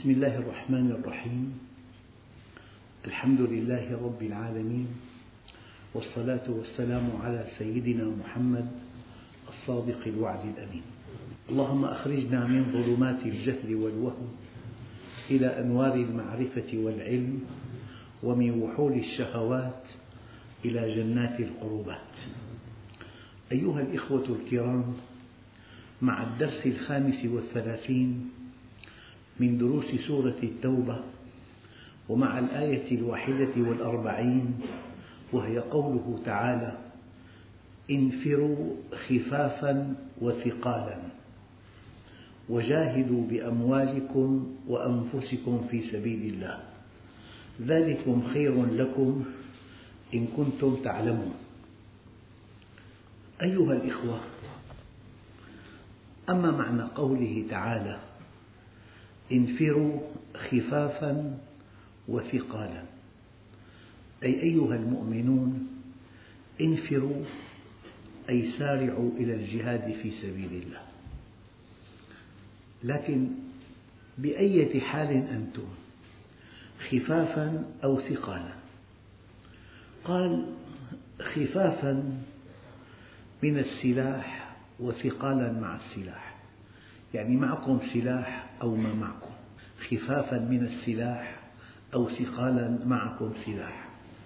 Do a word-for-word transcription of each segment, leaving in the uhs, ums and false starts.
بسم الله الرحمن الرحيم. الحمد لله رب العالمين، والصلاة والسلام على سيدنا محمد الصادق الوعد الأمين. اللهم أخرجنا من ظلمات الجهل والوهم إلى أنوار المعرفة والعلم، ومن وحول الشهوات إلى جنات القربات. أيها الإخوة الكرام، مع الدرس الخامس والثلاثين من دروس سورة التوبة، ومع الآية الواحدة والأربعين، وهي قوله تعالى: انفروا خفافا وثقالا وجاهدوا بأموالكم وأنفسكم في سبيل الله، ذلكم خير لكم إن كنتم تعلمون. أيها الإخوة، أما معنى قوله تعالى انفروا خفافا وثقالا، أي أيها المؤمنون انفروا، أي سارعوا إلى الجهاد في سبيل الله. لكن بأية حال أنتم، خفافا أو ثقالا؟ قال خفافا من السلاح وثقالا مع السلاح، يعني معكم سلاح أو ما معكم، خفافا من السلاح أو ثقالا معكم سلاح.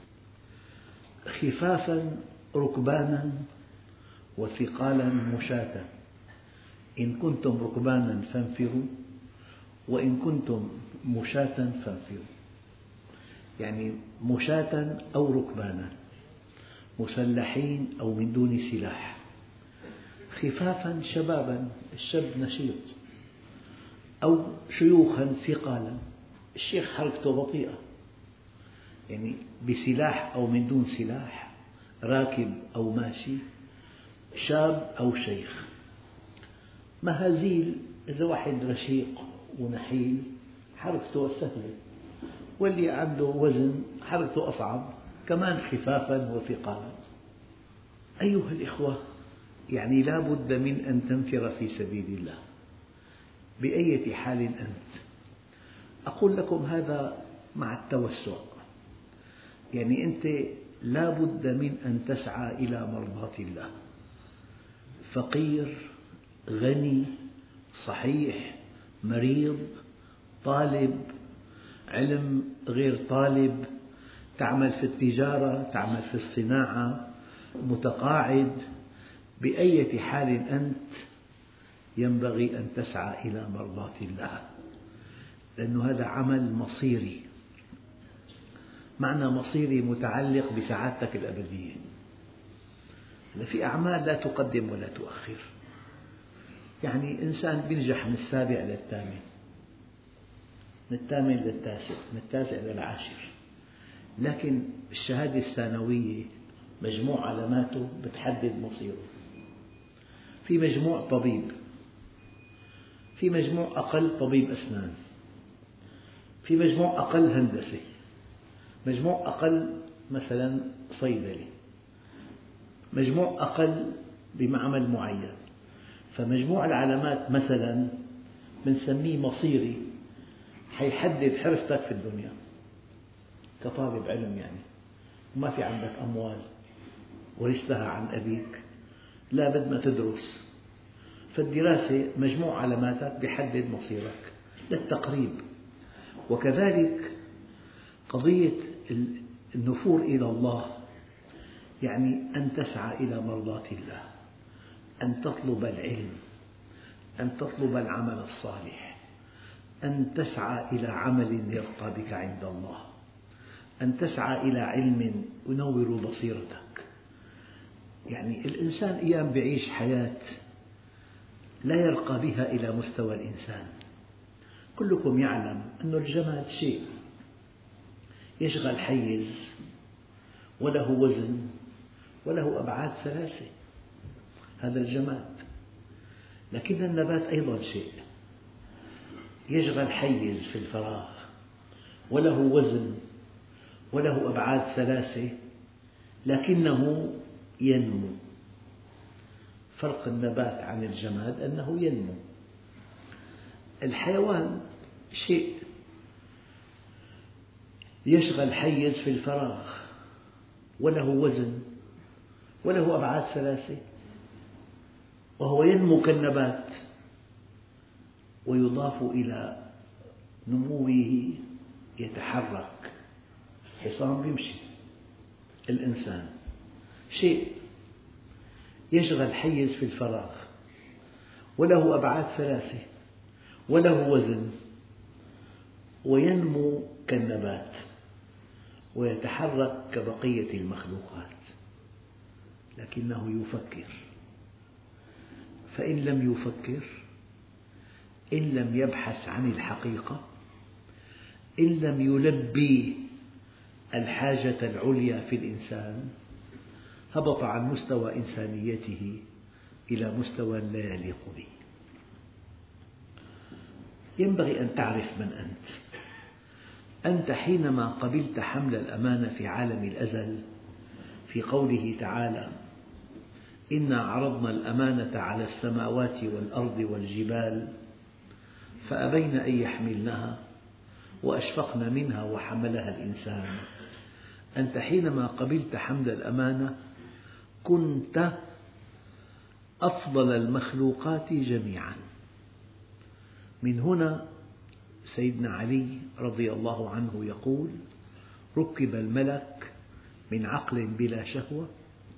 خفافا ركبانا وثقالا مشاة، إن كنتم ركبانا فانفروا، وإن كنتم مشاة فانفروا، يعني مشاة أو ركبانا، مسلحين أو من دون سلاح. خفافا شبابا، الشاب نشيط، أو شيوخا ثقالا، الشيخ حركته بطيئة، يعني بسلاح أو من دون سلاح، راكب أو ماشي، شاب أو شيخ. مهازيل، إذا واحد رشيق ونحيل حركته سهلة، واللي عنده وزن حركته أصعب، كمان خفافا وثقالا. أيها الإخوة، يعني لا بد من أن تنفر في سبيل الله بأية حال أنت. أقول لكم هذا مع التوسع، يعني أنت لا بد من أن تسعى إلى مرضاة الله، فقير، غني، صحيح، مريض، طالب علم غير طالب، تعمل في التجارة، تعمل في الصناعة، متقاعد، بأية حال أنت ينبغي أن تسعى إلى مرضاة الله، لأن هذا عمل مصيري. معنى مصيري متعلق بسعادتك الأبدية. في أعمال لا تقدم ولا تؤخر، يعني إنسان ينجح من السابع للثامن، من الثامن للتاسع، من التاسع للعاشر، لكن الشهادة الثانوية مجموع علاماته بتحدد مصيره. في مجموع طبيب، في مجموع أقل طبيب أسنان، في مجموع أقل هندسة، مجموع أقل مثلا صيدلة، مجموع أقل بمعمل معين. فمجموع العلامات مثلا بنسميه مصيري، حيحدد حرفتك في الدنيا كطالب علم، يعني ما في عندك أموال ورثتها عن أبيك، لا بد ما تدرس، فالدراسة مجموع علاماتك بيحدد مصيرك للتقريب. وكذلك قضية النفور إلى الله، يعني أن تسعى إلى مرضاة الله، أن تطلب العلم، أن تطلب العمل الصالح، أن تسعى إلى عمل يرقى بك عند الله، أن تسعى إلى علم ينور بصيرتك. يعني الإنسان أيام يعيش حياة لا يرقى بها إلى مستوى الإنسان. كلكم يعلم أن الجماد شيء يشغل حيز، وله وزن، وله أبعاد ثلاثة، هذا الجماد. لكن النبات أيضا شيء يشغل حيز في الفراغ، وله وزن، وله أبعاد ثلاثة، لكنه ينمو. فرق النبات عن الجماد أنه ينمو. الحيوان شيء يشغل حيز في الفراغ وله وزن وله أبعاد ثلاثة، وهو ينمو كالنبات، ويضاف إلى نموه يتحرك. الحصان يمشي، الإنسان شيء يشغل حيز في الفراغ وله أبعاد ثلاثة وله وزن وينمو كالنبات ويتحرك كبقية المخلوقات، لكنه يفكر. فإن لم يفكر، إن لم يبحث عن الحقيقة، إن لم يلبي الحاجة العليا في الإنسان، هبط عن مستوى إنسانيته إلى مستوى لا يليق به. ينبغي أن تعرف من أنت. أنت حينما قبلت حمل الأمانة في عالم الأزل، في قوله تعالى: إنا عرضنا الأمانة على السماوات والأرض والجبال فأبين أن يحملنها وأشفقن منها وحملها الإنسان. أنت حينما قبلت حمل الأمانة كنت أفضل المخلوقات جميعا. من هنا سيدنا علي رضي الله عنه يقول: ركب الملك من عقل بلا شهوة،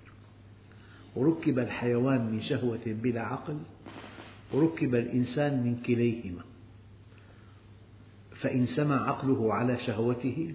وركب الحيوان من شهوة بلا عقل، وركب الإنسان من كليهما، فإن سمى عقله على شهوته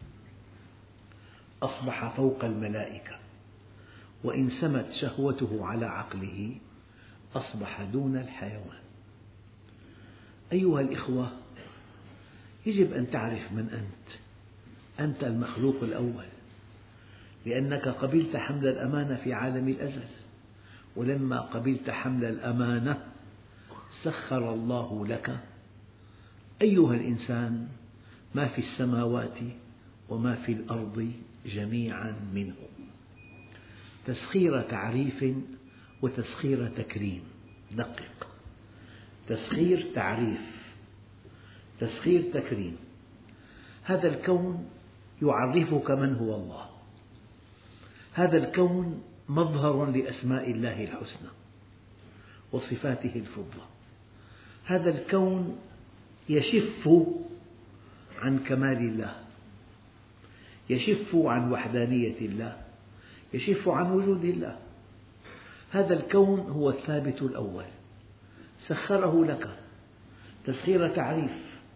أصبح فوق الملائكة، وإن سمت شهوته على عقله أصبح دون الحيوان. أيها الإخوة، يجب أن تعرف من أنت. أنت المخلوق الأول، لأنك قبلت حمل الأمانة في عالم الأزل، ولما قبلت حمل الأمانة سخر الله لك أيها الإنسان ما في السماوات وما في الأرض جميعا منه. تسخير تعريف وتسخير تكريم. دقق: تسخير تعريف، تسخير تكريم. هذا الكون يعرفك من هو الله. هذا الكون مظهر لأسماء الله الحسنى وصفاته الفضلى. هذا الكون يشف عن كمال الله، يشف عن وحدانية الله، يشف عن وجود الله. هذا الكون هو الثابت الأول، سخره لك تسخير تعريف.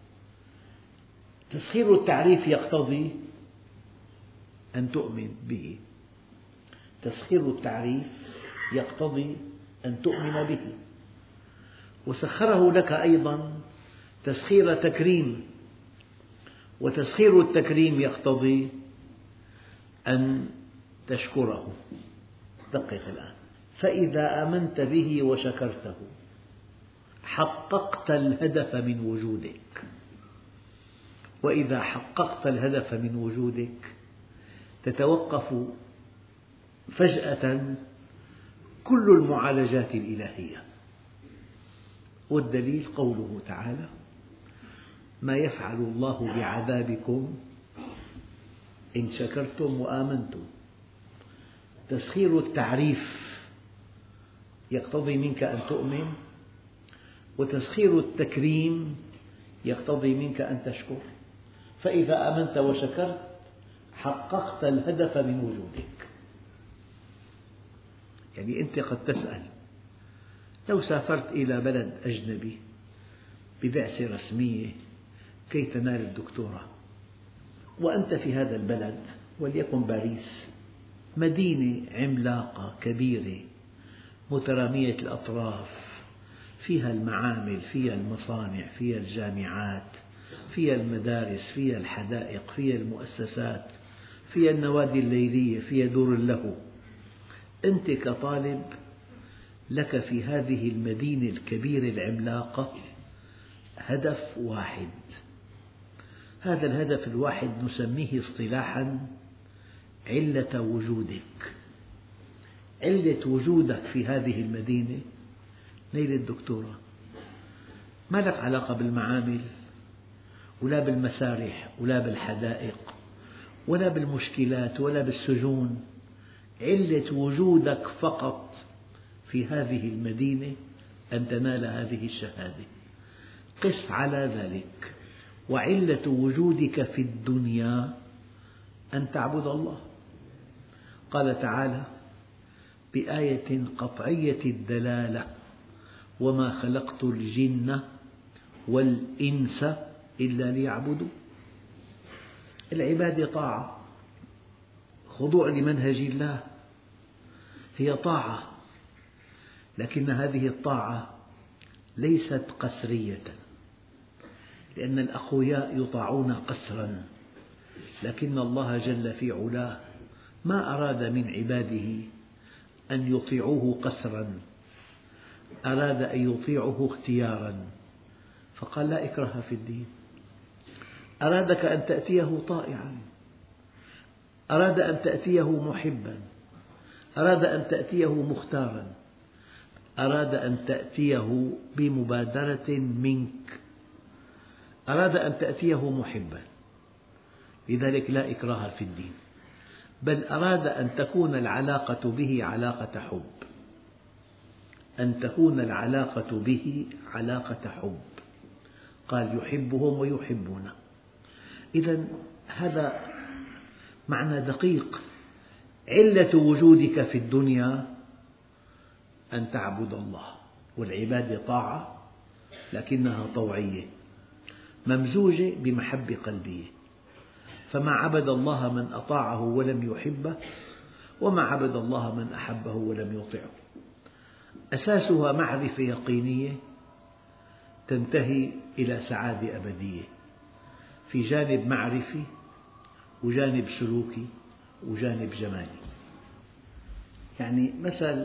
تسخير التعريف يقتضي أن تؤمن به، تسخير التعريف يقتضي أن تؤمن به. وسخره لك أيضا تسخير تكريم، وتسخير التكريم يقتضي أن تشكره. دقق الآن: فإذا آمنت به وشكرته حققت الهدف من وجودك. وإذا حققت الهدف من وجودك تتوقف فجأة كل المعالجات الإلهية. والدليل قوله تعالى: ما يفعل الله بعذابكم إن شكرتم وآمنتم. تسخير التعريف يقتضي منك أن تؤمن، وتسخير التكريم يقتضي منك أن تشكر. فإذا آمنت وشكرت حققت الهدف من وجودك. يعني أنت قد تسأل: لو سافرت إلى بلد أجنبي ببعثة رسمية كي تنال الدكتوراه، وأنت في هذا البلد، وليكن باريس، مدينة عملاقة كبيرة مترامية الأطراف، فيها المعامل، فيها المصانع، فيها الجامعات، فيها المدارس، فيها الحدائق، فيها المؤسسات، فيها النوادي الليلية، فيها دور اللهو. أنت كطالب لك في هذه المدينة الكبيرة العملاقة هدف واحد. هذا الهدف الواحد نسميه اصطلاحا علة وجودك. علة وجودك في هذه المدينة نيل الدكتوراه. ما لك علاقة بالمعامل ولا بالمسارح ولا بالحدائق ولا بالمشكلات ولا بالسجون، علة وجودك فقط في هذه المدينة أن تنال هذه الشهادة. قس على ذلك، وعلة وجودك في الدنيا أن تعبد الله. قال تعالى بآية قطعية الدلالة: وما خلقت الجن والإنس إلا ليعبدوا. العبادة طاعة، خضوع لمنهج الله هي طاعة، لكن هذه الطاعة ليست قسرية، لأن الأقوياء يطاعون قسرا، لكن الله جل في علاه ما أراد من عباده أن يطيعوه قسرا، أراد أن يطيعوه اختيارا، فقال لا إكراه في الدين. أرادك أن تأتيه طائعا، أراد أن تأتيه محبا، أراد أن تأتيه مختارا، أراد أن تأتيه بمبادرة منك، أراد أن تأتيه محبا، لذلك لا إكراه في الدين، بل أراد أن تكون العلاقة به علاقة حب، أن تكون العلاقة به علاقة حب. قال يحبهم ويحبونه. إذا هذا معنى دقيق. علة وجودك في الدنيا أن تعبد الله، والعبادة طاعة لكنها طوعية ممزوجة بمحبة قلبية، فما عبد الله من أطاعه ولم يحبه، وما عبد الله من أحبه ولم يطعه. أساسها معرفة يقينية تنتهي إلى سعادة أبدية، في جانب معرفي وجانب سلوكي وجانب جمالي. يعني مثل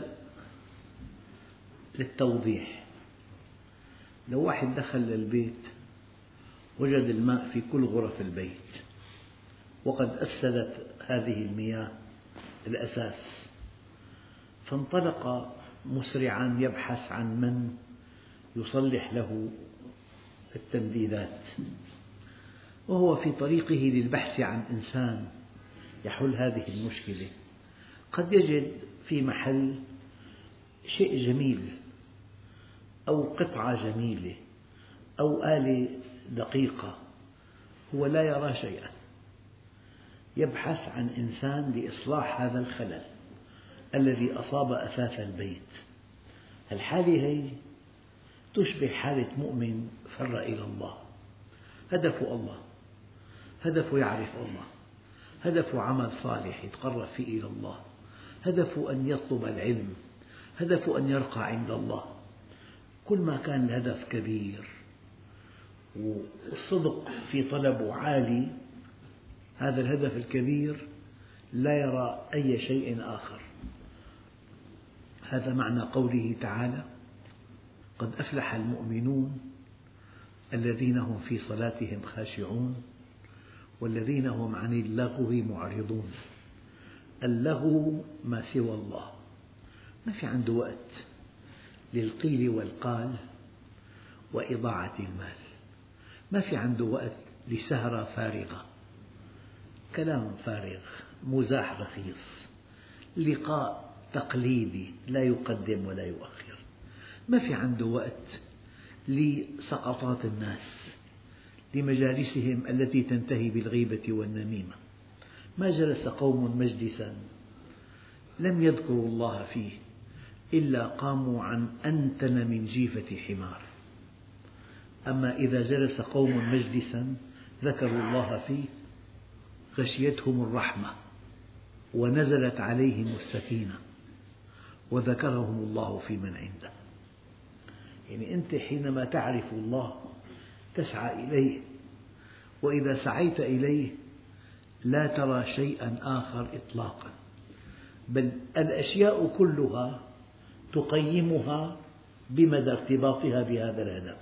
للتوضيح: لو واحد دخل للبيت وجد الماء في كل غرف البيت، وقد أفسدت هذه المياه الأساس، فانطلق مسرعا يبحث عن من يصلح له التمديدات، وهو في طريقه للبحث عن إنسان يحل هذه المشكلة قد يجد في محل شيء جميل أو قطعة جميلة أو آلة دقيقة، هو لا يرى شيئا، يبحث عن إنسان لإصلاح هذا الخلل الذي أصاب أثاث البيت. الحالة هي تشبه حالة مؤمن فر إلى الله، هدفه الله، هدفه يعرف الله، هدفه عمل صالح يتقرب فيه إلى الله، هدفه أن يطلب العلم، هدفه أن يرقى عند الله. كل ما كان الهدف كبير والصدق في طلبه عالي، هذا الهدف الكبير لا يرى أي شيء آخر. هذا معنى قوله تعالى: قد أفلح المؤمنون الذين هم في صلاتهم خاشعون والذين هم عن اللغو معرضون. اللغو ما سوى الله، ما في عنده وقت للقيل والقال وإضاعة المال، ما في عنده وقت لسهرة فارغة، كلام فارغ، مزاح رخيص، لقاء تقليدي لا يقدم ولا يؤخر، ما في عنده وقت لسقطات الناس، لمجالسهم التي تنتهي بالغيبة والنميمة. ما جلس قوم مجلسا لم يذكروا الله فيه إلا قاموا عن أنتن من جيفة حمار. أما إذا جلس قوم مجلسا ذكروا الله فيه غشيتهم الرحمة ونزلت عليهم السكينة وذكرهم الله في من عنده. يعني أنت حينما تعرف الله تسعى إليه، وإذا سعيت إليه لا ترى شيئا آخر إطلاقا، بل الأشياء كلها تقيمها بمدى ارتباطها بهذا الهدف.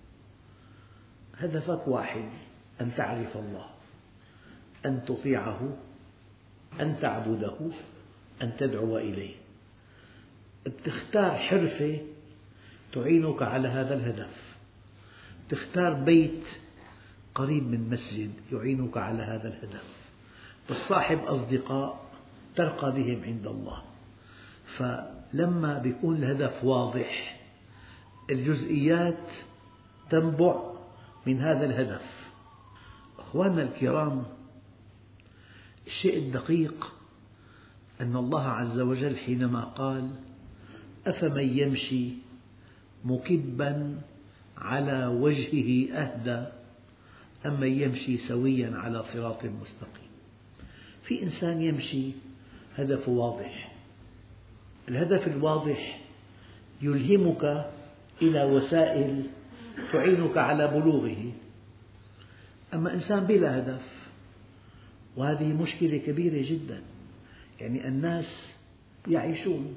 هدفك واحد: أن تعرف الله، أن تطيعه، أن تعبده، أن تدعو إليه. تختار حرفة تعينك على هذا الهدف، تختار بيت قريب من مسجد يعينك على هذا الهدف، تصاحب أصدقاء ترقى بهم عند الله. فلما بيكون الهدف واضح الجزئيات تنبع من هذا الهدف. أخواننا الكرام، الشيء الدقيق أن الله عز وجل حينما قال أفمن يمشي مكبا على وجهه أهدى أم من يمشي سويا على صراط مستقيم. في إنسان يمشي هدفه واضح، الهدف الواضح يلهمك إلى وسائل تعينك على بلوغه. أما إنسان بلا هدف، وهذه مشكلة كبيرة جدا. يعني الناس يعيشون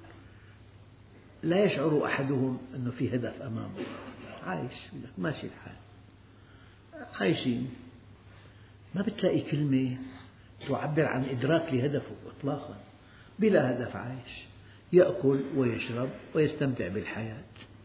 لا يشعر أحدهم أنه في هدف أمامه، عايش ماشي الحال، عايشين، ما بتلاقي كلمة تعبر عن إدراك لهدفه إطلاقا، بلا هدف عايش، يأكل ويشرب ويستمتع بالحياة،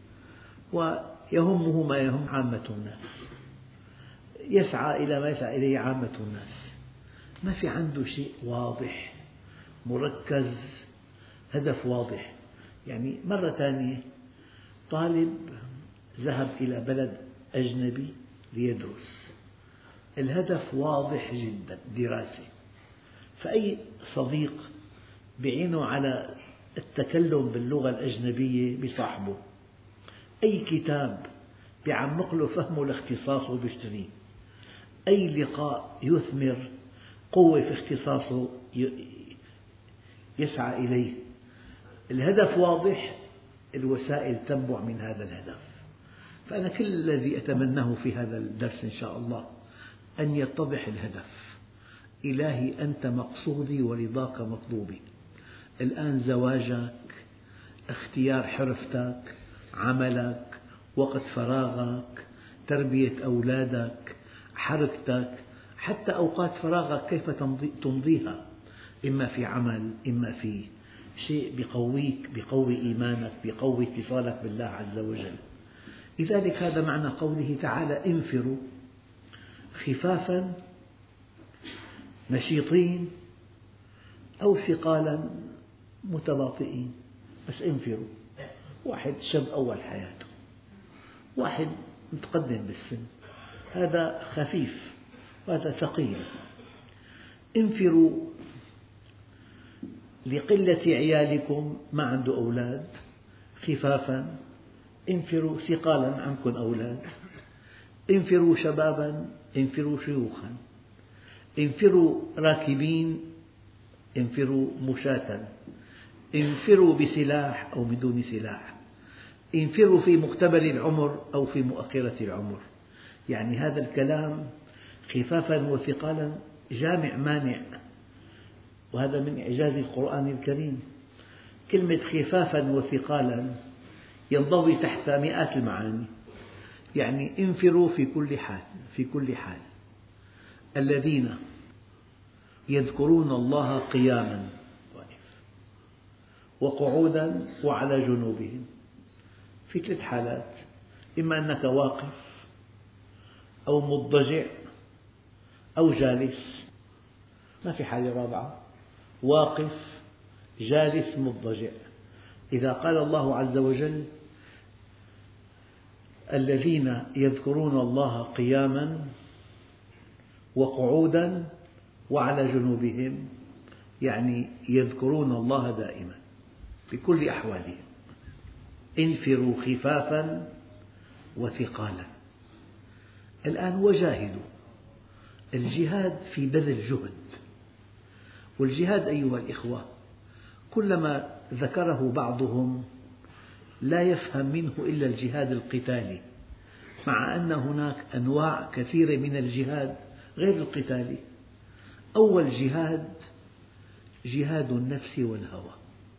ويهمه ما يهم عامة الناس، يسعى إلى ما يسعى إليه عامة الناس، ما في عنده شيء واضح مركز، هدف واضح. يعني مرة ثانية طالب ذهب إلى بلد أجنبي ليدرس، الهدف واضح جدا، دراسة، فأي صديق بعينه على التكلم باللغة الأجنبية بصاحبه، أي كتاب بيعمق له فهمه لاختصاصه بيشتريه، أي لقاء يثمر قوة في اختصاصه يسعى إليه. الهدف واضح، الوسائل تنبع من هذا الهدف. فأنا كل الذي أتمناه في هذا الدرس إن شاء الله أن يتضح الهدف. إلهي أنت مقصودي ورضاك مطلوبي. الآن زواجك، اختيار حرفتك، عملك، وقت فراغك، تربية أولادك، حركتك، حتى أوقات فراغك كيف تمضيها، إما في عمل، إما في شيء بيقويك، بيقوي إيمانك، بيقوي اتصالك بالله عز وجل. لذلك هذا معنى قوله تعالى انفروا خفافا نشيطين أو ثقالا متباطئين، بس انفروا. واحد شاب أول حياته، واحد متقدم بالسن، هذا خفيف وهذا ثقيل. انفروا لقلة عيالكم، ما عنده أولاد، خفافا. انفروا ثقالا، عندكم أولاد. انفروا شبابا، انفروا شيوخا. انفروا راكبين، انفروا مشاة. انفروا بسلاح أو بدون سلاح. انفروا في مقتبل العمر أو في مؤخرة العمر. يعني هذا الكلام خفافا وثقالا جامع مانع، وهذا من إعجاز القرآن الكريم. كلمة خفافا وثقالا ينضوي تحت مئات المعاني. يعني انفروا في كل حال، في كل حال. الذين يذكرون الله قياما وقعودا وعلى جنوبهم، في ثلاث حالات: إما أنك واقف أو مضطجع أو جالس، ما في حالة رابعة. واقف، جالس، مضطجع. إذا قال الله عز وجل الذين يذكرون الله قياما وقعودا وعلى جنوبهم، يعني يذكرون الله دائما في كل أحوالهم. انفروا خفافا وثقالا. الآن وجاهدوا، الجهاد في بذل جهد. والجهاد أيها الإخوة كلما ذكره بعضهم لا يفهم منه إلا الجهاد القتالي، مع أن هناك أنواع كثيرة من الجهاد غير القتالي. أول جهاد جهاد النفس والهوى،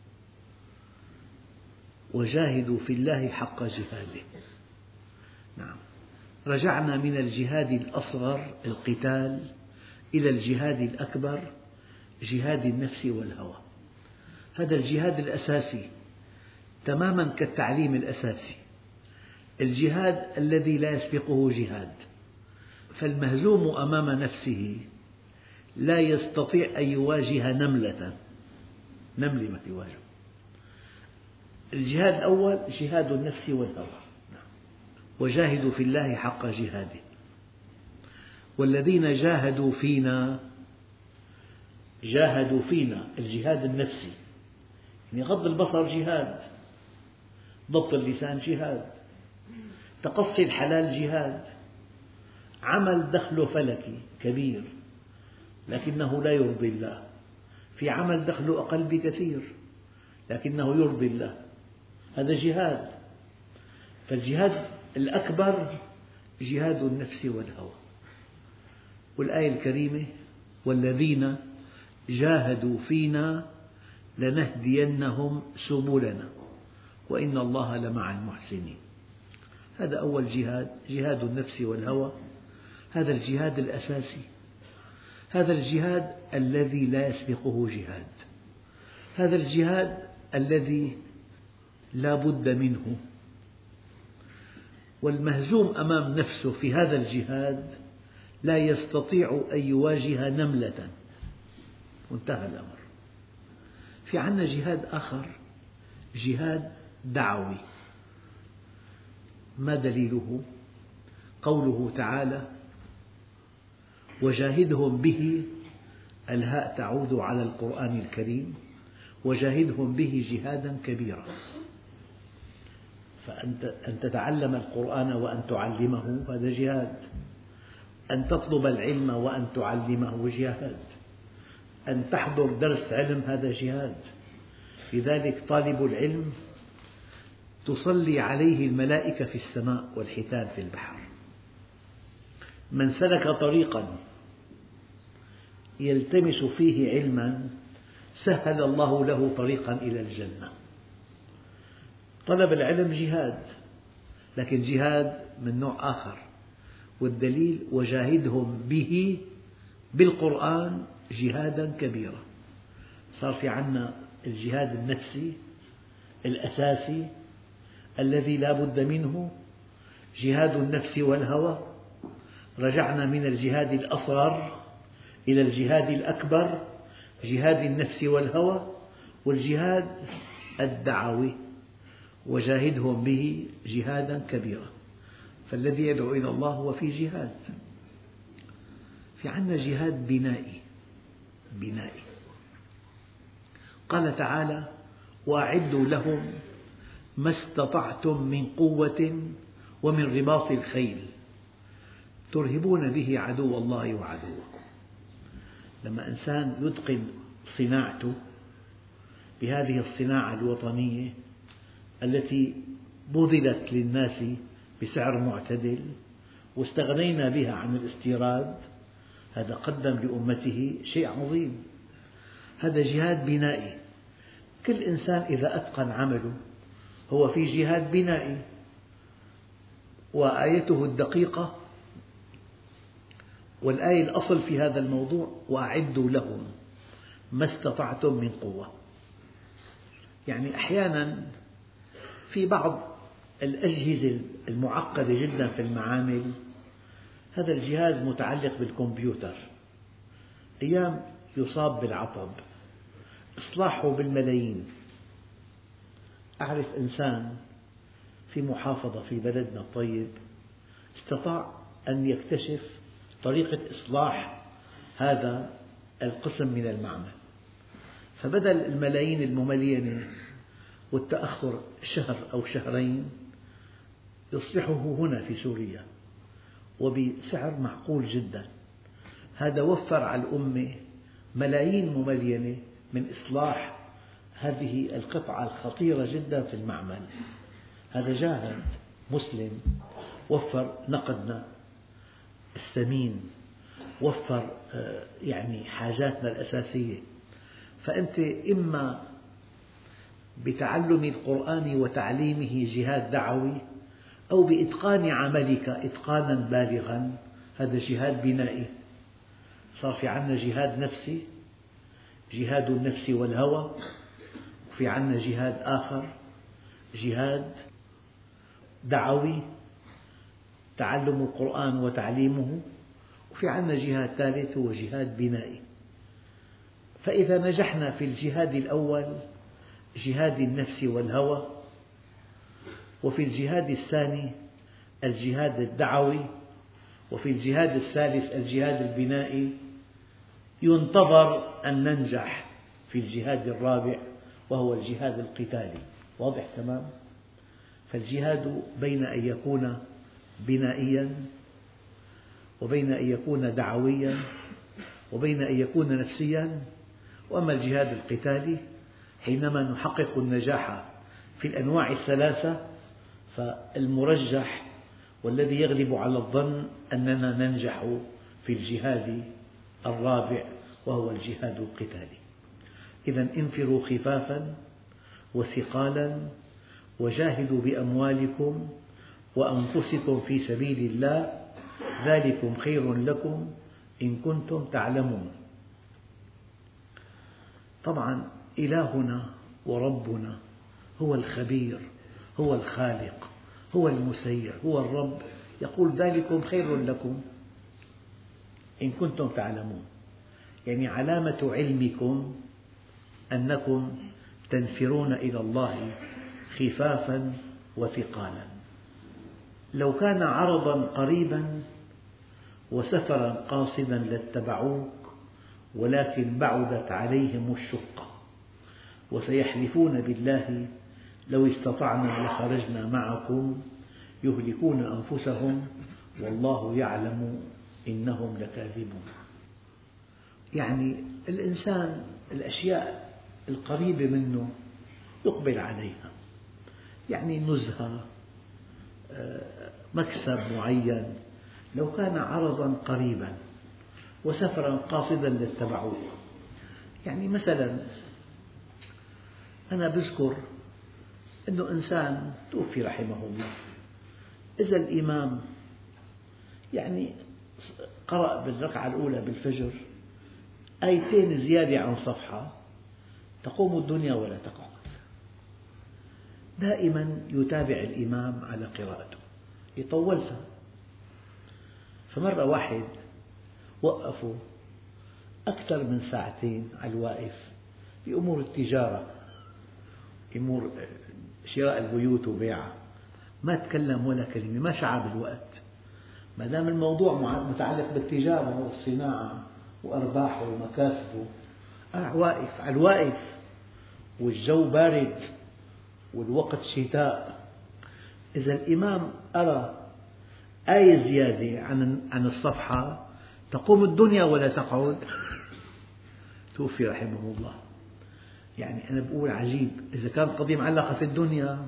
وجاهدوا في الله حق جهاده. نعم، رجعنا من الجهاد الأصغر القتال إلى الجهاد الأكبر جهاد النفس والهوى. هذا الجهاد الأساسي تماما كالتعليم الأساسي، الجهاد الذي لا يسبقه جهاد. فالمهزوم أمام نفسه لا يستطيع أن يواجه نملة، نملة ما تواجه. الجهاد الأول جهاد النفس والهوى، وجاهدوا في الله حق جهاده، والذين جاهدوا فينا، جاهدوا فينا الجهاد النفسي، يعني غض البصر جهاد، ضبط اللسان جهاد، تقصي الحلال جهاد، عمل دخله فلكي كبير لكنه لا يرضي الله، في عمل دخله أقل بكثير لكنه يرضي الله، هذا جهاد. فالجهاد الأكبر جهاد النفس والهوى. والآية الكريمة والذين جاهدوا فينا لنهدينهم سبلنا وإن الله لمع المحسنين. هذا أول جهاد، جهاد النفس والهوى. هذا الجهاد الأساسي، هذا الجهاد الذي لا يسبقه جهاد، هذا الجهاد الذي لا بد منه. والمهزوم أمام نفسه في هذا الجهاد لا يستطيع أن يواجه نملة، وانتهى الأمر. في عندنا جهاد آخر، جهاد دعوي. ما دليله؟ قوله تعالى وجاهدهم به، الهاء تعود على القرآن الكريم، وجاهدهم به جهادا كبيرا. فأن تتعلم القرآن وأن تعلمه هذا جهاد، أن تطلب العلم وأن تعلمه جهاد، أن تحضر درس علم هذا جهاد. لذلك طالب العلم تصلي عليه الملائكة في السماء والحيتان في البحر. من سلك طريقا يلتمس فيه علما سهل الله له طريقا إلى الجنة. طلب العلم جهاد، لكن جهاد من نوع آخر، والدليل وجاهدهم به بالقرآن جهادا كبيرا. صار في عنا الجهاد النفسي الأساسي الذي لا بد منه، جهاد النفس والهوى. رجعنا من الجهاد الأصغر إلى الجهاد الأكبر، جهاد النفس والهوى، والجهاد الدعوي وجاهدهم به جهادا كبيرا. فالذي يدعو إلى الله هو في جهاد. في عندنا جهاد بنائي، بنائي. قال تعالى وأعدوا لهم ما استطعتم من قوة ومن رباط الخيل ترهبون به عدو الله وعدوكم. لما إنسان يتقن صناعته بهذه الصناعة الوطنية التي بذلت للناس بسعر معتدل واستغنينا بها عن الاستيراد، هذا قدم لأمته شيء عظيم. هذا جهاد بنائي. كل إنسان إذا أتقن عمله هو في جهاد بنائي. وآيته الدقيقة، والآية الأصل في هذا الموضوع وأعدوا لهم ما استطعتم من قوة. يعني أحيانا في بعض الأجهزة المعقدة جدا في المعامل هذا الجهاز متعلق بالكمبيوتر، أيام يصاب بالعطب إصلاحه بالملايين. أعرف إنسان في محافظة في بلدنا الطيب استطاع أن يكتشف طريقة إصلاح هذا القسم من المعمل، فبدل الملايين المملينة والتأخر شهر أو شهرين يصلحه هنا في سوريا وبسعر معقول جدا. هذا وفر على الأمة ملايين مملينة من إصلاح هذه القطعة الخطيرة جدا في المعمل. هذا جاهد مسلم، وفر نقدنا الثمين، وفر يعني حاجاتنا الأساسية. فأنت إما بتعلم القرآن وتعليمه جهاد دعوي، أو بإتقان عملك إتقانا بالغا، هذا جهاد بنائي. صار في عنا جهاد نفسي، جهاد النفس والهوى، وفي عنا جهاد آخر جهاد دعوي، تعلم القرآن وتعليمه، وفي عندنا جهاد ثالث هو جهاد بنائي. فإذا نجحنا في الجهاد الأول جهاد النفس والهوى، وفي الجهاد الثاني الجهاد الدعوي، وفي الجهاد الثالث الجهاد البنائي، ينتظر أن ننجح في الجهاد الرابع وهو الجهاد القتالي. واضح تمام؟ فالجهاد بين أن يكون بنائيا، وبين أن يكون دعويا، وبين أن يكون نفسيا. وأما الجهاد القتالي حينما نحقق النجاح في الأنواع الثلاثة فالمرجح والذي يغلب على الظن أننا ننجح في الجهاد الرابع وهو الجهاد القتالي. إذا انفروا خفافا وثقالا وجاهدوا بأموالكم وأنفسكم في سبيل الله ذلكم خير لكم إن كنتم تعلمون. طبعا إلهنا وربنا هو الخبير، هو الخالق، هو المسير، هو الرب، يقول ذلكم خير لكم إن كنتم تعلمون. يعني علامة علمكم أنكم تنفرون إلى الله خفافا وثقالا. لو كان عرضا قريبا وسفرا قاصدا لاتبعوك ولكن بعدت عليهم الشقة وسيحلفون بالله لو استطعنا لخرجنا معكم يهلكون أنفسهم والله يعلم إنهم لكاذبون. يعني الإنسان الأشياء القريبة منه يقبل عليها، يعني نزهة، مكسب معين. لو كان عرضا قريبا وسفرا قاصدا لاتبعوك، يعني مثلا أنا بذكر أنه إنسان توفي رحمه الله، إذا الإمام يعني قرأ بالركعة الأولى بالفجر آيتين زيادة عن صفحة تقوم الدنيا ولا تقعد. دائما يتابع الإمام على قراءته، يطولها. فمرة واحد وقفوا أكثر من ساعتين على الواقف بأمور التجارة، أمور شراء البيوت وبيعها، ما تكلم ولا كلمة، ما شعر بالوقت، ما دام الموضوع متعلق بالتجارة والصناعة وأرباحه ومكاسبه. آه واقف على الواقف والجو بارد والوقت شتاء. إذا الإمام أرى آية زيادة عن عن الصفحة تقوم الدنيا ولا تقعد. توفي رحمه الله. يعني أنا بقول عجيب، إذا كانت قضية معلقة في الدنيا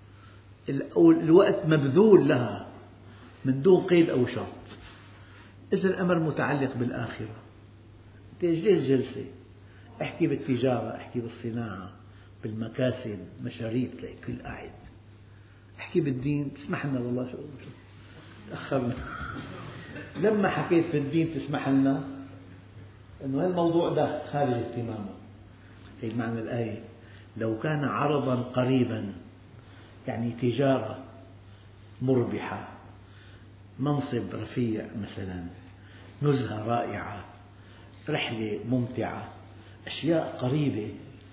الوقت مبذول لها من دون قيد أو شرط. إذا الأمر متعلق بالآخرة، ليش جلسة؟ احكي بالتجارة، احكي بالصناعة، بالمكاسب، مشاريع، تلاقي كل قاعد. احكي بالدين، تسمح لنا والله شو تأخرنا. لما حكيت في الدين تسمح لنا أنه هالموضوع ده خارج اهتمامه. هي معنى الآية. لو كان عرضا قريبا، يعني تجارة مربحة، منصب رفيع مثلا، نزهة رائعة، رحلة ممتعة، أشياء قريبة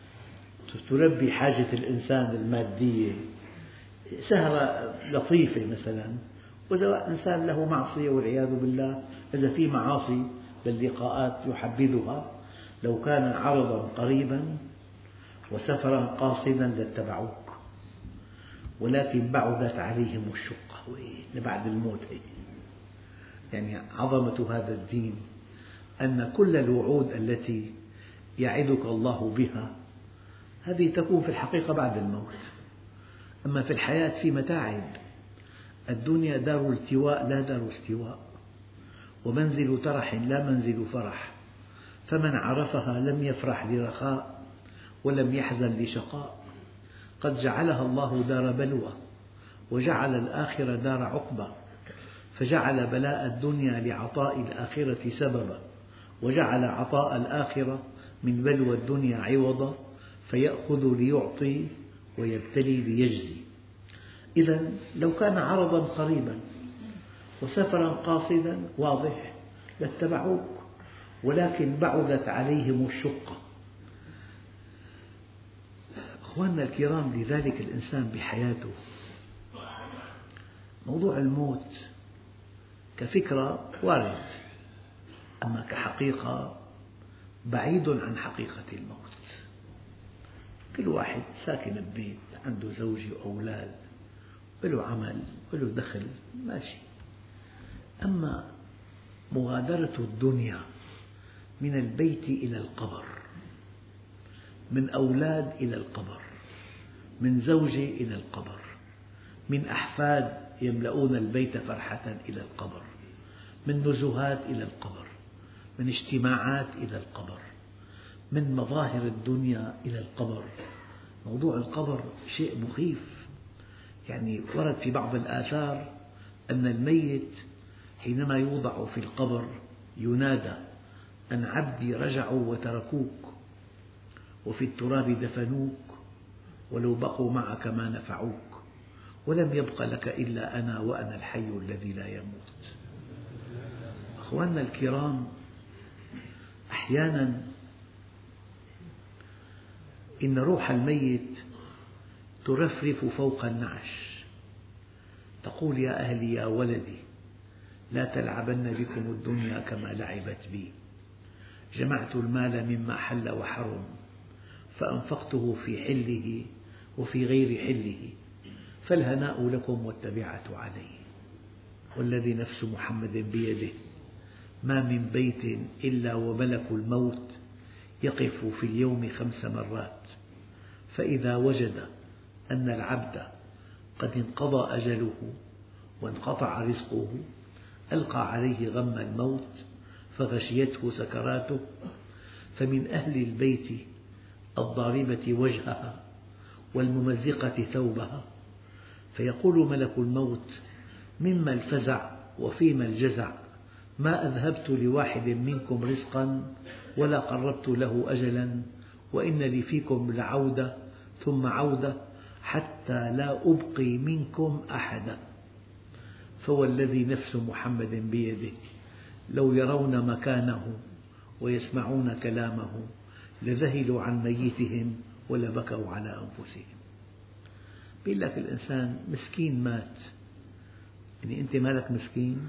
تلبي حاجة الإنسان المادية، سهرة لطيفة مثلا. وإذا إنسان له معصية والعياذ بالله، إذا في معاصي باللقاءات يحبذها. لو كان عرضا قريبا وسفرا قاصدا لاتبعوك ولكن بعدت عليهم الشقة لبعد الموت. يعني عظمة هذا الدين أن كل الوعود التي يعدك الله بها هذه تكون في الحقيقة بعد الموت. أما في الحياة في متاعب. الدنيا دار التواء لا دار استواء، ومنزل ترح لا منزل فرح، فمن عرفها لم يفرح لرخاء ولم يحزن لشقاء. قد جعلها الله دار بلوى وجعل الآخرة دار عقبى، فجعل بلاء الدنيا لعطاء الآخرة سببا، وجعل عطاء الآخرة من بلوى الدنيا عوضا، فيأخذ ليعطي ويبتلي ليجزي. إذا لو كان عرضا قريبا وسفرا قاصدا واضح، لاتبعوك، ولكن بعدت عليهم الشقة. أخواننا الكرام، لذلك الإنسان بحياته موضوع الموت كفكرة وارد، أما كحقيقة بعيد عن حقيقة الموت. كل واحد ساكن ببيت، عنده زوجة وأولاد، وله عمل وله دخل، ماشي. أما مغادرة الدنيا من البيت إلى القبر، من أولاد إلى القبر، من زوجة إلى القبر، من أحفاد يملؤون البيت فرحة إلى القبر، من نزهات إلى القبر، من اجتماعات إلى القبر، من مظاهر الدنيا إلى القبر. موضوع القبر شيء مخيف. يعني ورد في بعض الآثار أن الميت حينما يوضع في القبر ينادى: أن عبدي رجعوا وتركوك، وفي التراب دفنوك، ولو بقوا معك ما نفعوك، ولم يبق لك إلا أنا وأنا الحي الذي لا يموت. أخواننا الكرام، أحيانا إن روح الميت ترفرف فوق النعش، تقول: يا أهلي يا ولدي، لا تلعبن بكم الدنيا كما لعبت بي، جمعت المال مما حل وحرم، فأنفقته في حله وفي غير حله، فالهناء لكم والتبعة عليه. والذي نفس محمد بيده، ما من بيت إلا وملك الموت يقف في اليوم خمس مرات، فإذا وجد أن العبد قد انقضى أجله وانقطع رزقه، ألقى عليه غم الموت فغشيته سكراته، فمن أهل البيت الضاربة وجهها والممزقة ثوبها، فيقول ملك الموت: مما الفزع وفيما الجزع، ما أذهبت لواحد منكم رزقا ولا قربت له أجلا، وإن لي فيكم لعودة ثم عودة حتى لا أبقي منكم أحدا. فوالذي نفس محمد بيده، لو يرون مكانه ويسمعون كلامه لذهلوا عن ميتهم ولبكوا على أنفسهم. بيقول لك الإنسان مسكين مات، يعني أنت مالك مسكين؟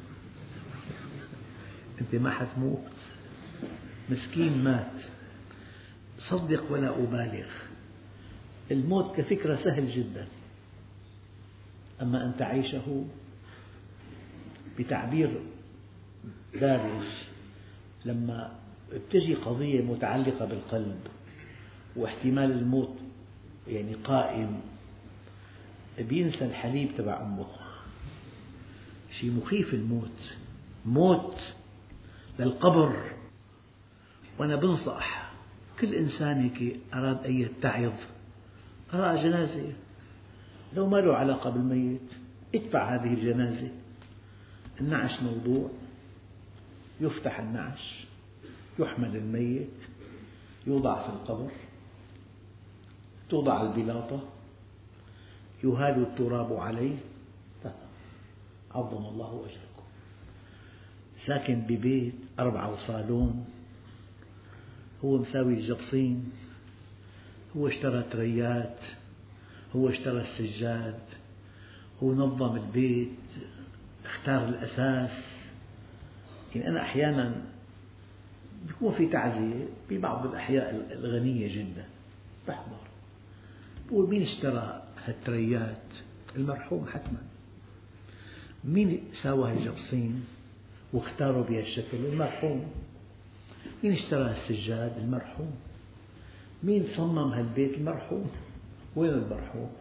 أنت ما حتموت، مسكين مات. صدق ولا أبالغ، الموت كفكرة سهل جدا، أما أن تعيشه بتعبير دارج. لما تجي قضية متعلقة بالقلب واحتمال الموت يعني قائم، بينسى الحليب تبع أمه. شيء مخيف الموت، موت للقبر. وأنا بنصح كل إنسان هيك أراد أن يتعظ، رأى جنازة لو ما له علاقة بالميت، اتبع هذه الجنازة. النعش موضوع، يفتح النعش، يحمل الميت، يوضع في القبر، توضع البلاطة، يهال التراب عليه، عظم الله أجركم. ساكن ببيت أربعة وصالون، هو مساوي الجبصين، هو اشترى تريات، هو اشترى السجاد، هو نظم البيت، اختار الأساس. يعني أنا أحيانا بيكون في تعزية ببعض الأحياء الغنية جدا، بحضر، بقول: مين اشترى هالتريات؟ المرحوم حتما. مين ساوى هالجبصين واختاروا بهالشكل؟ المرحوم. مين اشترى السجاد؟ المرحوم. مين صمم هالبيت؟ المرحوم. وين المرحوم؟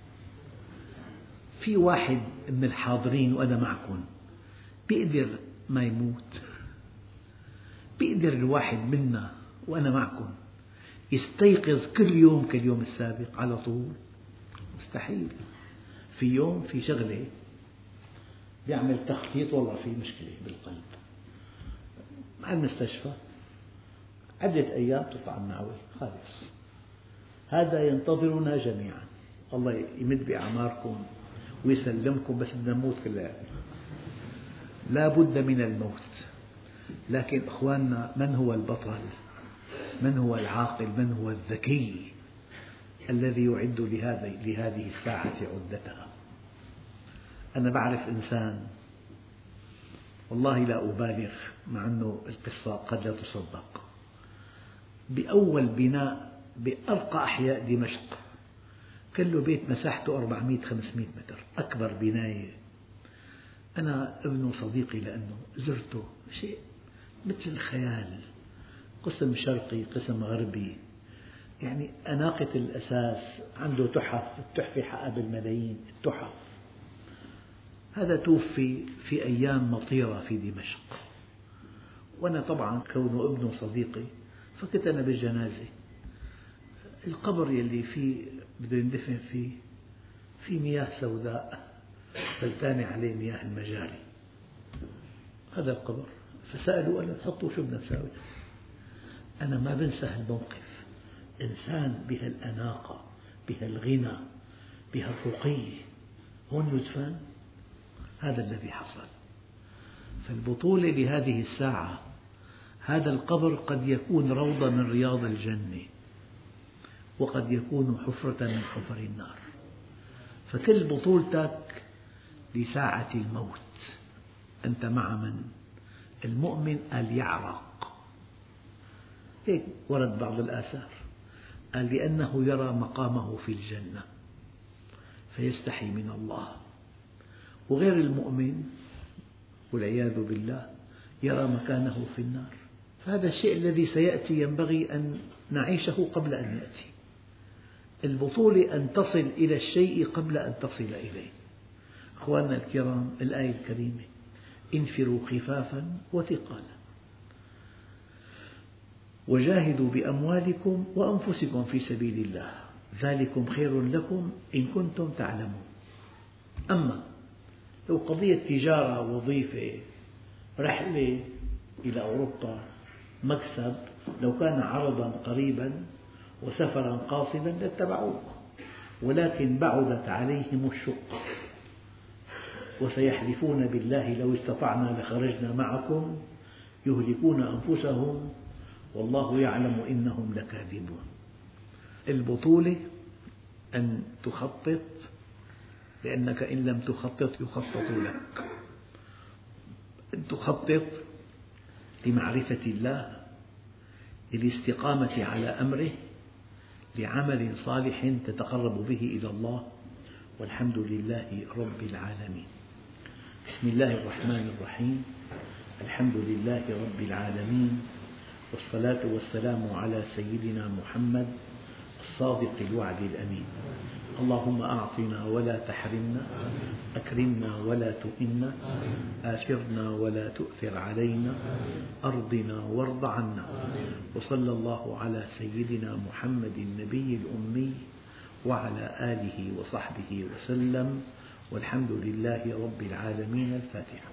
في واحد من الحاضرين وأنا معكم بيقدر ما يموت؟ بيقدر الواحد منا وأنا معكم يستيقظ كل يوم كاليوم السابق على طول؟ مستحيل. في يوم في شغلة بيعمل تخطيط، والله في مشكلة بالقلب، على المستشفى عدة أيام تطلع النعوة خالص. هذا ينتظرنا جميعا، الله يمد بأعماركم ويسلمكم، بس بدنا نموت كلنا. لا بد من الموت. لكن أخواننا، من هو البطل؟ من هو العاقل؟ من هو الذكي الذي يعد لهذه الساعة عدتها؟ أنا بعرف إنسان، والله لا أبالغ مع أن القصة قد لا تصدق، بأول بناء بأرقى أحياء دمشق كان له بيت مساحته أربعمئة خمسمئة متر، أكبر بناية. أنا ابن صديقي لأنه زرته، شيء مثل الخيال، قسم شرقي قسم غربي، يعني أناقة الأساس، عنده تحف، التحفة حقها بالملايين التحف. هذا توفي في أيام مطيرة في دمشق، وأنا طبعا كونه ابن صديقي فكنت أنا بالجنازة. القبر يلي فيه بده يندفن فيه في مياه سوداء فلتانة عليه مياه المجاري، هذا القبر. فسألوا قال تحطوا شو بدنا نساوي؟ أنا ما بنسى هالموقف، إنسان بهالأناقة بهالغنى بهالرقي هون يدفن؟ هذا الذي حصل. فالبطولة لهذه الساعة، هذا القبر قد يكون روضة من رياض الجنة، وقد يكون حفرة من حفر النار. فكل بطولتك لساعة الموت. أنت مع من؟ المؤمن قال يعرق، هيك ورد بعض الآثار، قال لأنه يرى مقامه في الجنة فيستحي من الله، وغير المؤمن والعياذ بالله يرى مكانه في النار. فهذا الشيء الذي سيأتي ينبغي أن نعيشه قبل أن يأتي. البطولة أن تصل إلى الشيء قبل أن تصل إليه. أخواننا الكرام، الآية الكريمة انفروا خفافا وثقالا وجاهدوا بأموالكم وأنفسكم في سبيل الله ذلكم خير لكم إن كنتم تعلمون. أما لو قضية تجارة، وظيفة، رحلة إلى أوروبا، مكسب، لو كان عرضا قريبا وسفرا قاصدا لاتبعوك، ولكن بعدت عليهم الشقة وسيحلفون بالله لو استطعنا لخرجنا معكم يهلكون أنفسهم والله يعلم إنهم لكاذبون. البطولة أن تخطط، لأنك إن لم تخطط يخطط لك. أن تخطط لمعرفة الله، للاستقامة على أمره، لعمل صالح تتقرب به إلى الله، والحمد لله رب العالمين. بسم الله الرحمن الرحيم. الحمد لله رب العالمين، والصلاة والسلام على سيدنا محمد الصادق الوعد الأمين. اللهم أعطنا ولا تحرمنا، أكرمنا ولا تهنا، آثرنا ولا تؤثر علينا، أرضنا وارض عنا. وصلى الله على سيدنا محمد النبي الأمي وعلى آله وصحبه وسلم، والحمد لله رب العالمين. الفاتحة.